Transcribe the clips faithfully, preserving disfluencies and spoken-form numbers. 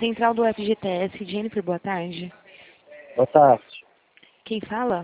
Central do F G T S, Jennifer, boa tarde. Boa tarde. Quem fala?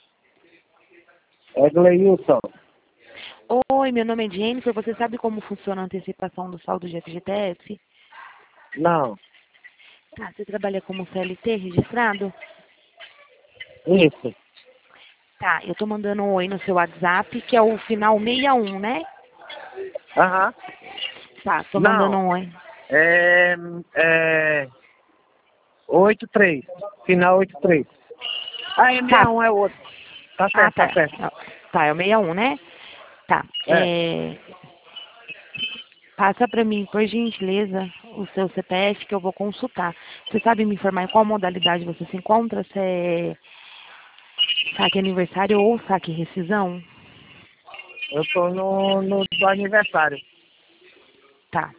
É Gleilson. Oi, meu nome é Jennifer. Você sabe como funciona a antecipação do saldo de F G T S? Não. Tá, você trabalha como C L T registrado? Isso. Tá, eu tô mandando um oi no seu WhatsApp, que é o final sessenta e um, né? Aham. Tá, tô mandando Não. um oi. É. É. oito três. Final oito três. Ah, é Tá. sessenta e um é outro. Tá Ah, certo, tá. tá certo. Tá, é o sessenta e um, né? Tá. É. É... Passa pra mim, por gentileza, o seu C P F que eu vou consultar. Você sabe me informar em qual modalidade você se encontra? Se é saque aniversário ou saque rescisão? Eu tô no, no do aniversário. Tá.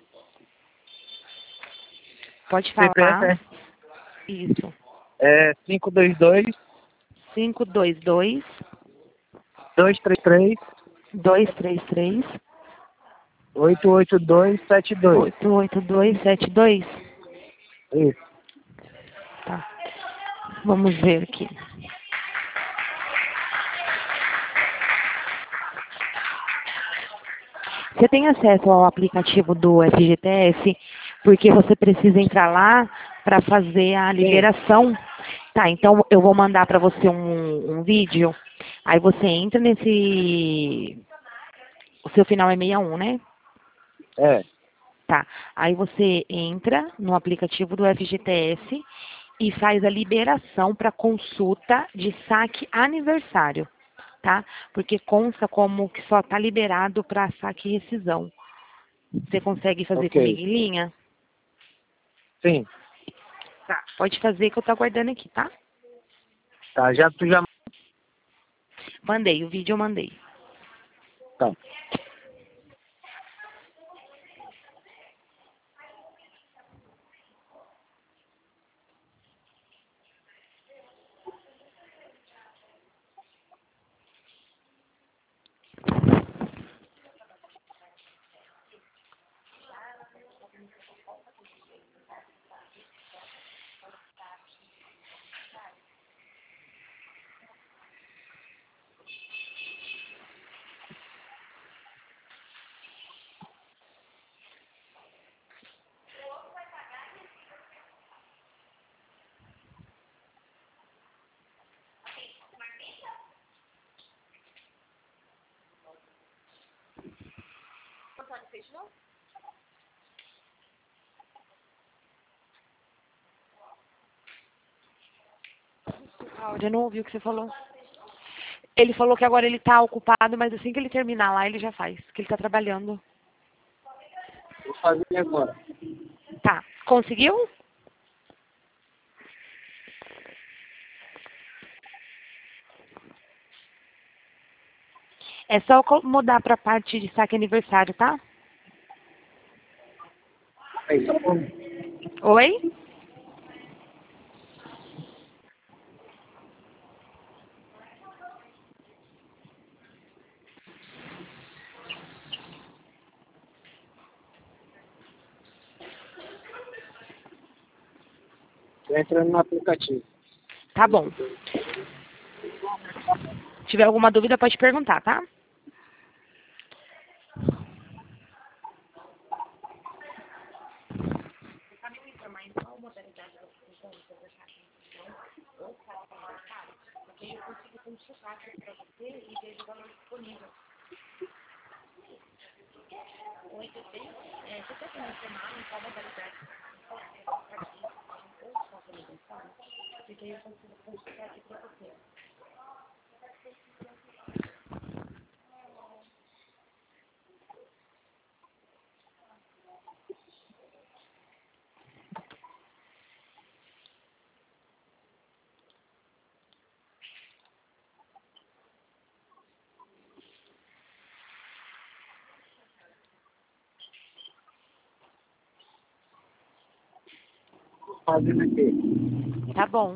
Pode C P F falar. é, Isso. é cinco dois dois, cinco dois dois, dois três três, dois três três, oito oito dois, sete dois. oito oito dois sete dois. Isso. Tá. Vamos ver aqui. Você tem acesso ao aplicativo do F G T S, porque você precisa entrar lá para fazer a Sim. liberação. Tá, então eu vou mandar para você um, um vídeo. Aí você entra nesse. O seu final é sessenta e um, né? É. Tá. Aí você entra no aplicativo do F G T S e faz a liberação para consulta de saque aniversário, tá? Porque consta como que só está liberado para saque e rescisão. Você consegue fazer comigo Ok. em linha? Sim. Tá. Pode fazer que eu tô aguardando aqui, tá? Tá, já tu já. Mandei, o vídeo eu mandei. Tá. Cláudia, eu não ouvi o que você falou. Ele falou que agora ele tá ocupado, mas assim que ele terminar lá, ele já faz, que ele tá trabalhando. Vou fazer agora. Tá. Conseguiu? É só co- mudar pra parte de saque aniversário, tá? Aí, só um. Oi? Tô entrando no aplicativo. Tá bom. Se tiver alguma dúvida, pode perguntar, tá? Fazendo aqui. Tá bom.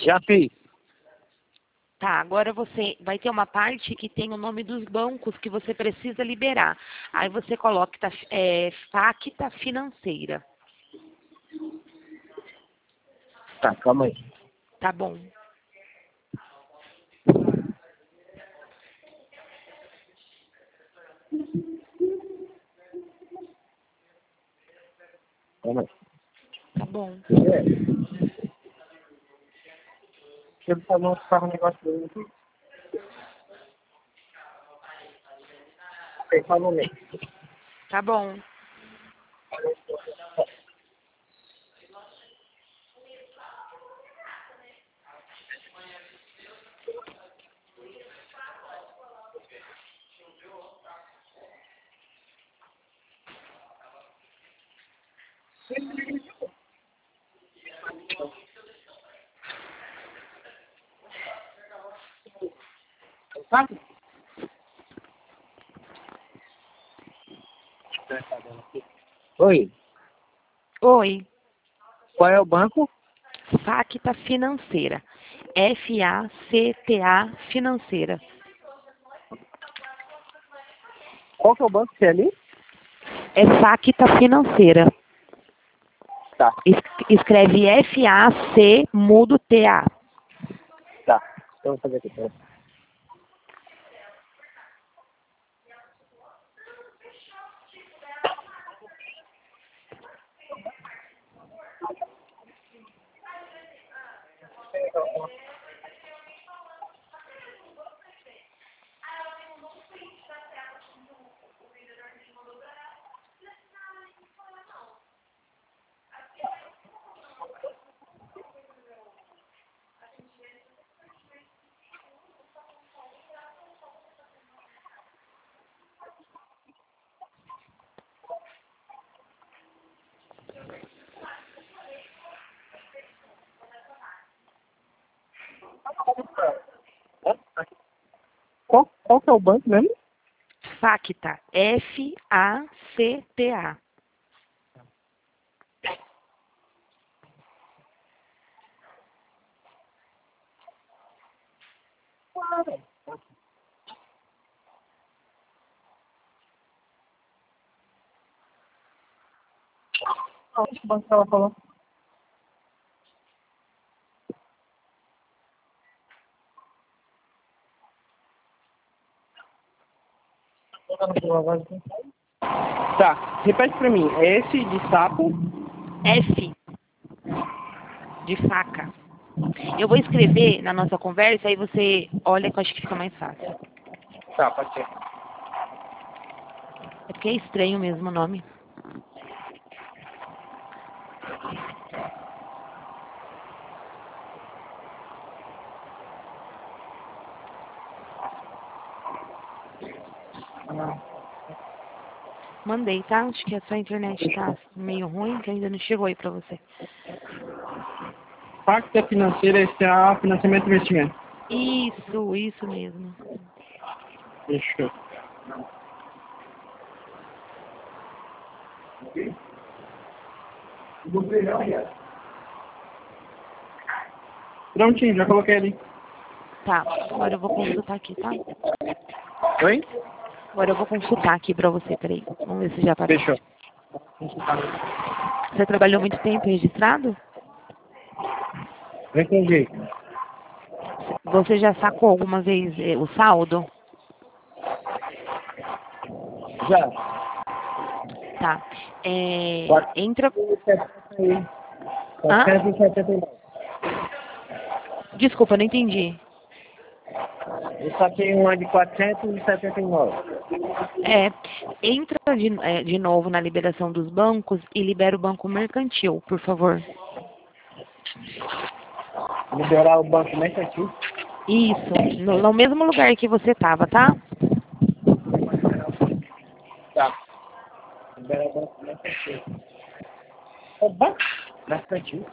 Já fiz. Tá, agora você vai ter uma parte que tem o nome dos bancos que você precisa liberar. Aí você coloca tá, é, Facta Financeira. Tá, calma aí. Tá bom. Calma aí. Tá bom. É. Deixa eu só mostrar um negócio dele aqui. Ok, só um momento. Tá bom. Sabe? Oi, Oi. qual é o banco? Facta Financeira. F A C T A Financeira. Qual que é o banco que é ali? É Facta Financeira. Tá, Es- Escreve F A C mudo T A. tá. Eu vou fazer aqui, peraí. Qual, qual que é o banco mesmo? Facta. F A C T A. Qual que banco que ela falou? Tá, repete pra mim. É esse de sapo? F de faca. Eu vou escrever na nossa conversa, aí você olha que eu acho que fica mais fácil. Tá, pode ser. É porque é estranho mesmo o nome. Mandei, tá? Acho que a sua internet tá meio ruim, que ainda não chegou aí pra você. Pacta Financeira, esse é financiamento e investimento. Isso, isso mesmo. Fechou. Prontinho, já coloquei ali. Tá, agora eu vou consultar aqui, tá? Oi? Agora eu vou consultar aqui pra você, peraí. Vamos ver se já aparece. Fechou. Você trabalhou muito tempo registrado? Vem com jeito. Você já sacou alguma vez eh, o saldo? Já. Tá. É, entra. Hã? quatrocentos e setenta e nove. Desculpa, não entendi. Eu saquei uma de quatrocentos e setenta e nove. É, entra de, é, de novo na liberação dos bancos e libera o banco mercantil, por favor. Liberar o banco mercantil. Isso, no, no mesmo lugar que você estava, tá? Tá. Liberar o banco mercantil. O banco mercantil.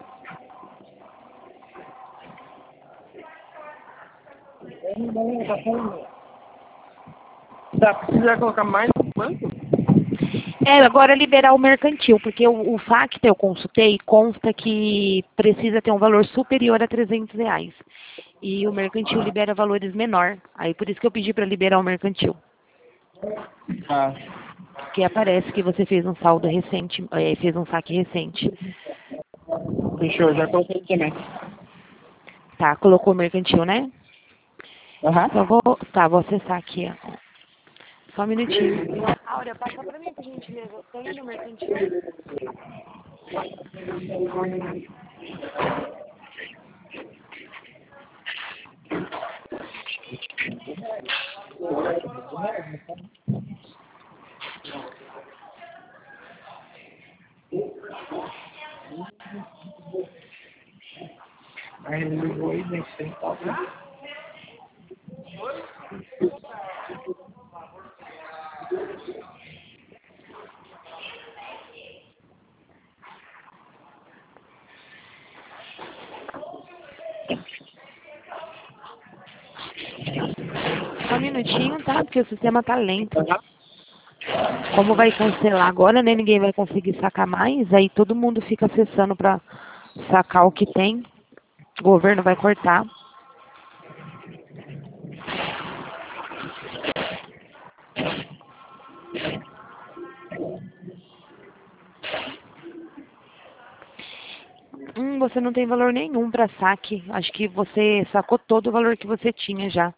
Tá, precisa colocar mais no banco? É, agora liberar o mercantil, porque o, o FAQ que eu consultei consta que precisa ter um valor superior a trezentos reais. E o mercantil libera valores menor. Aí por isso que eu pedi para liberar o mercantil. Ah, Porque aparece que você fez um saldo recente, é, fez um saque recente. fechou, já coloquei também. Tá, colocou o mercantil, né? Aham. Só vou, tá, vou acessar aqui, ó. Só um minutinho. Áurea, passa pra mim, por gentileza. Tem no mercantil? Aí ele ligou e nem sei tal. Só um minutinho, tá? Porque o sistema tá lento. Aham. Como vai cancelar agora, né? Ninguém vai conseguir sacar mais. Aí todo mundo fica acessando pra sacar o que tem. O governo vai cortar. Hum, você não tem valor nenhum pra saque. Acho que você sacou todo o valor que você tinha já.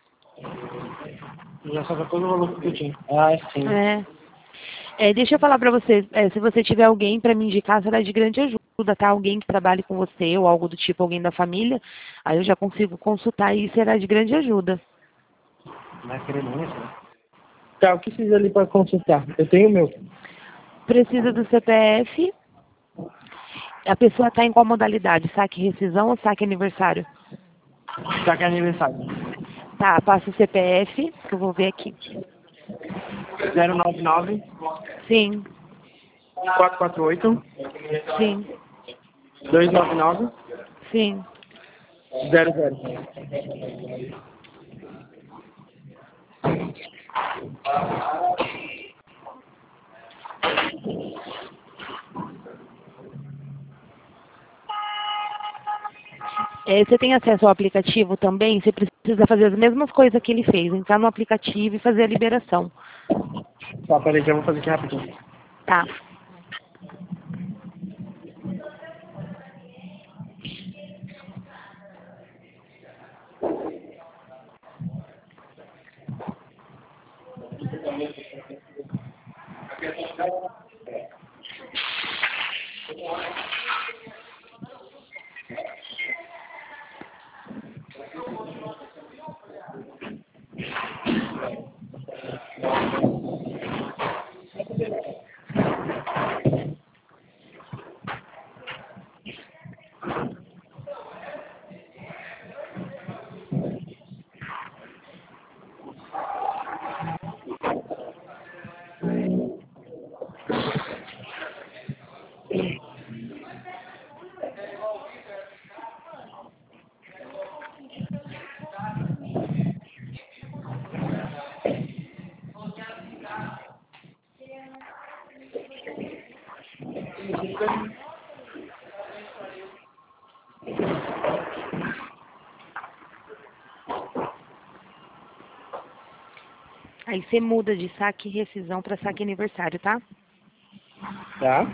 Já só todo o valor que eu tinha. Ah, sim. É. É, deixa eu falar pra você, é, se você tiver alguém pra me indicar, será de grande ajuda, tá? Alguém que trabalhe com você ou algo do tipo, alguém da família, aí eu já consigo consultar e será de grande ajuda. Não é querendo isso, né? Tá, o que precisa ali para consultar? Eu tenho o meu. Precisa do C P F, a pessoa tá em qual modalidade? Saque rescisão ou saque aniversário? Já que é aniversário. Tá, passa o C P F, que eu vou ver aqui. zero nove nove, Sim, quatro quatro oito, sim, dois nove nove, sim. zero zero. É, você tem acesso ao aplicativo também, você precisa fazer as mesmas coisas que ele fez, entrar no aplicativo e fazer a liberação. Tá, peraí, já vou fazer aqui rapidinho. Tá. Aí você muda de saque rescisão para saque aniversário, tá? Tá?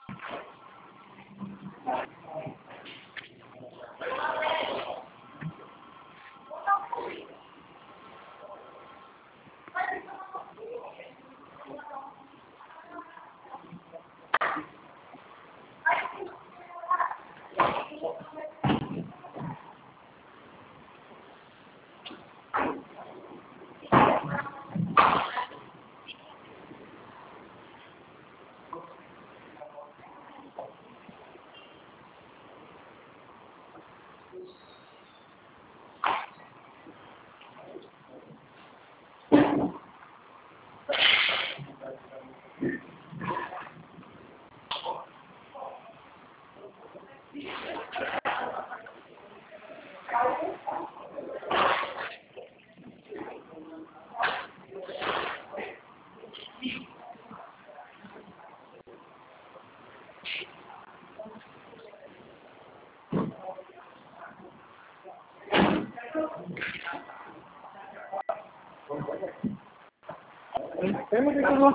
Vamos ver que eu vou.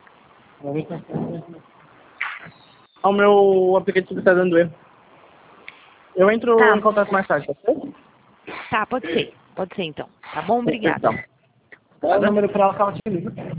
O meu aplicativo está dando erro. Eu entro Tá. em contato mais tarde, tá certo? Tá, pode ser. Pode ser então. Tá bom? Obrigada. Então, dá o número para ela que ela te liga.